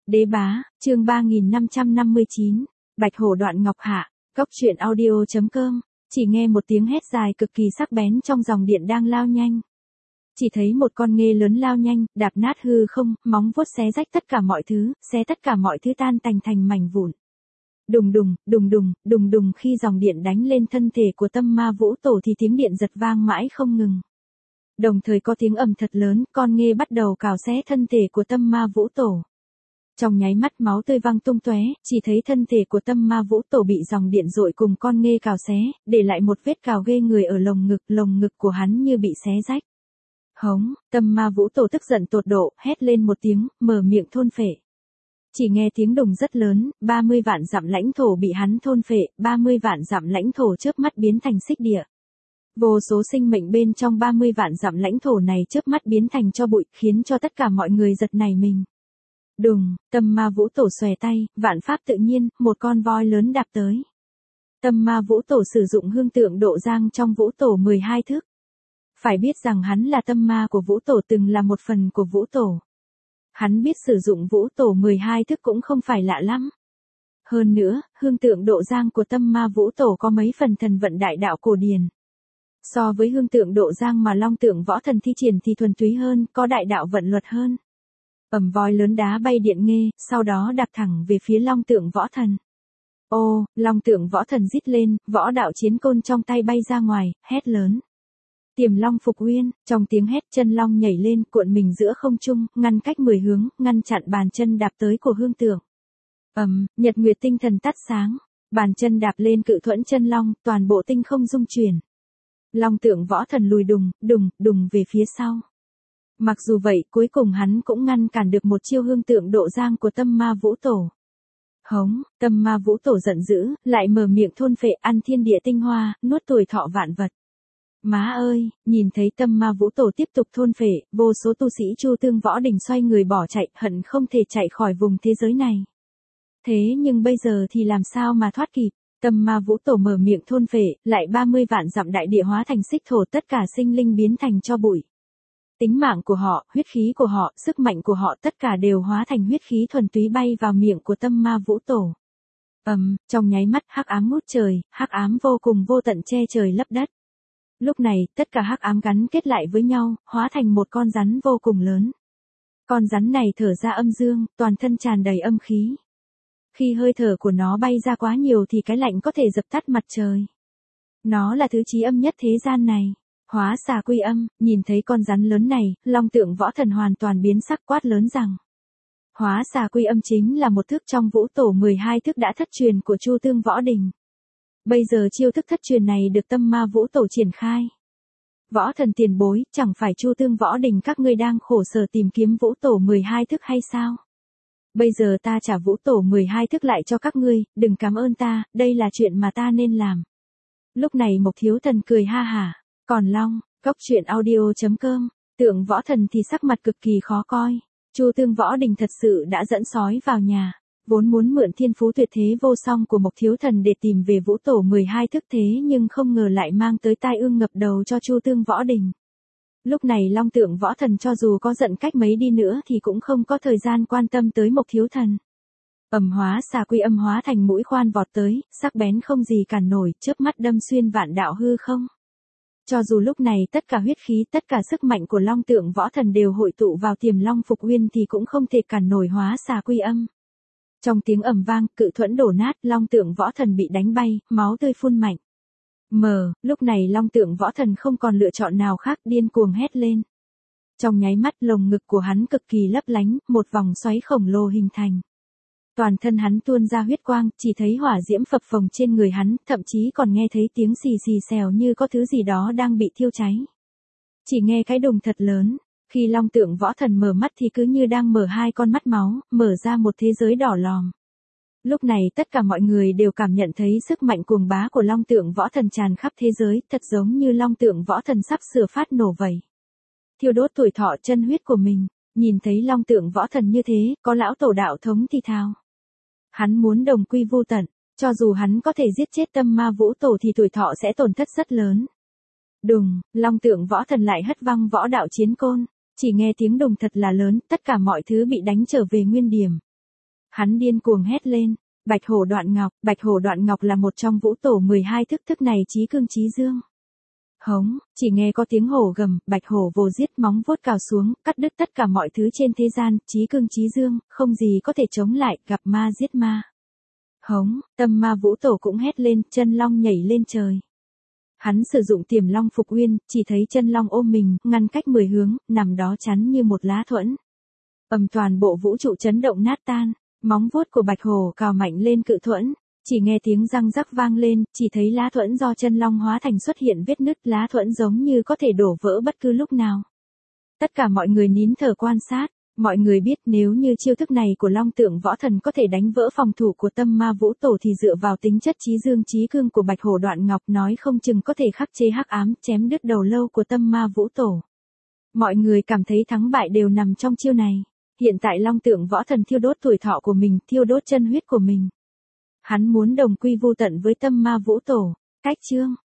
Đế bá, chương 3559, Bạch hổ đoạn ngọc hạ, Cốc truyện audio.com, chỉ nghe một tiếng hét dài cực kỳ sắc bén trong dòng điện đang lao nhanh. Chỉ thấy một con nghê lớn lao nhanh, đạp nát hư không, móng vuốt xé rách tất cả mọi thứ, xé tất cả mọi thứ tan tành thành mảnh vụn. Đùng đùng, đùng đùng, đùng đùng khi dòng điện đánh lên thân thể của Tâm Ma Vũ Tổ thì tiếng điện giật vang mãi không ngừng. Đồng thời có tiếng ầm thật lớn, con nghê bắt đầu cào xé thân thể của Tâm Ma Vũ Tổ. Trong nháy mắt máu tươi văng tung tóe, chỉ thấy thân thể của Tâm Ma Vũ Tổ bị dòng điện dội cùng con nghê cào xé, để lại một vết cào ghê người ở lồng ngực của hắn như bị xé rách. Hống, Tâm Ma Vũ Tổ tức giận tột độ, hét lên một tiếng, mở miệng thôn phệ. Chỉ nghe tiếng đùng rất lớn, 30 vạn dặm lãnh thổ bị hắn thôn phệ, 30 vạn dặm lãnh thổ chớp mắt biến thành xích địa. Vô số sinh mệnh bên trong 30 vạn dặm lãnh thổ này chớp mắt biến thành tro bụi, khiến cho tất cả mọi người giật nảy mình. Đùng, Tâm Ma Vũ Tổ xòe tay, vạn pháp tự nhiên, một con voi lớn đạp tới. Tâm Ma Vũ Tổ sử dụng hương tượng độ giang trong Vũ Tổ 12 thức. Phải biết rằng hắn là tâm ma của Vũ Tổ, từng là một phần của Vũ Tổ. Hắn biết sử dụng Vũ Tổ 12 thức cũng không phải lạ lắm. Hơn nữa, hương tượng độ giang của Tâm Ma Vũ Tổ có mấy phần thần vận đại đạo cổ điển. So với hương tượng độ giang mà Long Tượng Võ Thần thi triển thì thuần túy hơn, có đại đạo vận luật hơn. Voi lớn đá bay điện nghê, sau đó đạp thẳng về phía Long Tượng Võ Thần. Ô, Long Tượng Võ Thần rít lên, võ đạo chiến côn trong tay bay ra ngoài, hét lớn. Tiềm Long Phục Uyên, trong tiếng hét chân long nhảy lên, cuộn mình giữa không trung, ngăn cách 10 hướng, ngăn chặn bàn chân đạp tới của hương tượng. Nhật nguyệt tinh thần tắt sáng, bàn chân đạp lên cự thuẫn chân long, toàn bộ tinh không rung chuyển. Long Tượng Võ Thần lùi đùng về phía sau. Mặc dù vậy, cuối cùng hắn cũng ngăn cản được một chiêu hương tượng độ giang của Tâm Ma Vũ Tổ. Hống, Tâm Ma Vũ Tổ giận dữ, lại mở miệng thôn phệ, ăn thiên địa tinh hoa, nuốt tuổi thọ vạn vật. Má ơi, nhìn thấy Tâm Ma Vũ Tổ tiếp tục thôn phệ, vô số tu sĩ Chu Tương Võ Đình xoay người bỏ chạy, hận không thể chạy khỏi vùng thế giới này. Thế nhưng bây giờ thì làm sao mà thoát kịp? Tâm Ma Vũ Tổ mở miệng thôn phệ, lại 30 vạn dặm đại địa hóa thành xích thổ, tất cả sinh linh biến thành tro bụi. Tính mạng của họ, huyết khí của họ, sức mạnh của họ tất cả đều hóa thành huyết khí thuần túy bay vào miệng của Tâm Ma Vũ Tổ. Trong nháy mắt hắc ám ngút trời, hắc ám vô cùng vô tận che trời lấp đất. Lúc này, tất cả hắc ám gắn kết lại với nhau, hóa thành một con rắn vô cùng lớn. Con rắn này thở ra âm dương, toàn thân tràn đầy âm khí. Khi hơi thở của nó bay ra quá nhiều thì cái lạnh có thể dập tắt mặt trời. Nó là thứ chí âm nhất thế gian này. Hóa xà quy âm, nhìn thấy con rắn lớn này, Long Tượng Võ Thần hoàn toàn biến sắc, quát lớn rằng. Hóa xà quy âm chính là một thức trong Vũ Tổ 12 thức đã thất truyền của Chu Tương Võ Đình. Bây giờ chiêu thức thất truyền này được Tâm Ma Vũ Tổ triển khai. Võ Thần tiền bối, chẳng phải Chu Tương Võ Đình các ngươi đang khổ sở tìm kiếm Vũ Tổ 12 thức hay sao? Bây giờ ta trả Vũ Tổ 12 thức lại cho các ngươi, đừng cảm ơn ta, đây là chuyện mà ta nên làm. Lúc này Mộc Thiếu Thần cười ha hả. Còn Long, Cốc truyện audio.com, Tượng Võ Thần thì sắc mặt cực kỳ khó coi. Chu Tương Võ Đình thật sự đã dẫn sói vào nhà, vốn muốn mượn thiên phú tuyệt thế vô song của Mộc Thiếu Thần để tìm về Vũ Tổ 12 thức thế nhưng không ngờ lại mang tới tai ương ngập đầu cho Chu Tương Võ Đình. Lúc này Long Tượng Võ Thần cho dù có giận cách mấy đi nữa thì cũng không có thời gian quan tâm tới Mộc Thiếu Thần. Hóa xà quy âm hóa thành mũi khoan vọt tới, sắc bén không gì cản nổi, chớp mắt đâm xuyên vạn đạo hư không. Cho dù lúc này tất cả huyết khí, tất cả sức mạnh của Long Tượng Võ Thần đều hội tụ vào Tiềm Long Phục Uyên thì cũng không thể cản nổi hóa xà quy âm. Trong tiếng ầm vang, cự thuẫn đổ nát, Long Tượng Võ Thần bị đánh bay, máu tươi phun mạnh. Lúc này Long Tượng Võ Thần không còn lựa chọn nào khác, điên cuồng hét lên. Trong nháy mắt lồng ngực của hắn cực kỳ lấp lánh, một vòng xoáy khổng lồ hình thành. Toàn thân hắn tuôn ra huyết quang, chỉ thấy hỏa diễm phập phồng trên người hắn, thậm chí còn nghe thấy tiếng xì xì xèo như có thứ gì đó đang bị thiêu cháy. Chỉ nghe cái đùng thật lớn, khi Long Tượng Võ Thần mở mắt thì cứ như đang mở hai con mắt máu, mở ra một thế giới đỏ lòm. Lúc này tất cả mọi người đều cảm nhận thấy sức mạnh cuồng bá của Long Tượng Võ Thần tràn khắp thế giới, thật giống như Long Tượng Võ Thần sắp sửa phát nổ vậy. Thiêu đốt tuổi thọ chân huyết của mình, nhìn thấy Long Tượng Võ Thần như thế, có lão tổ đạo thống thì thào. Hắn muốn đồng quy vô tận, cho dù hắn có thể giết chết Tâm Ma Vũ Tổ thì tuổi thọ sẽ tổn thất rất lớn. Đùng, Long Tượng Võ Thần lại hất văng võ đạo chiến côn, chỉ nghe tiếng đùng thật là lớn, tất cả mọi thứ bị đánh trở về nguyên điểm. Hắn điên cuồng hét lên, Bạch Hổ Đoạn Ngọc là một trong vũ tổ 12 thức này chí cương chí dương. Hống, chỉ nghe có tiếng hổ gầm, Bạch Hổ vồ giết móng vuốt cào xuống, cắt đứt tất cả mọi thứ trên thế gian, chí cương chí dương, không gì có thể chống lại, gặp ma giết ma. Hống, Tâm Ma Vũ Tổ cũng hét lên, chân long nhảy lên trời. Hắn sử dụng Tiềm Long Phục Uyên, chỉ thấy chân long ôm mình, ngăn cách 10 hướng, nằm đó chắn như một lá thuẫn. Toàn bộ vũ trụ chấn động nát tan, móng vuốt của Bạch Hổ cào mạnh lên cự thuẫn, chỉ nghe tiếng răng rắc vang lên, chỉ thấy lá thuẫn do chân long hóa thành xuất hiện vết nứt, lá thuẫn giống như có thể đổ vỡ bất cứ lúc nào. Tất cả mọi người nín thở quan sát, mọi người biết nếu như chiêu thức này của Long Tượng Võ Thần có thể đánh vỡ phòng thủ của Tâm Ma Vũ Tổ thì dựa vào tính chất chí dương chí cương của Bạch Hổ Đoạn Ngọc nói không chừng có thể khắc chế hắc ám, chém đứt đầu lâu của Tâm Ma Vũ Tổ. Mọi người cảm thấy thắng bại đều nằm trong chiêu này. Hiện tại Long Tượng Võ Thần thiêu đốt tuổi thọ của mình, thiêu đốt chân huyết của mình. Hắn muốn đồng quy vu tận với Tâm Ma Vũ Tổ. Cách chương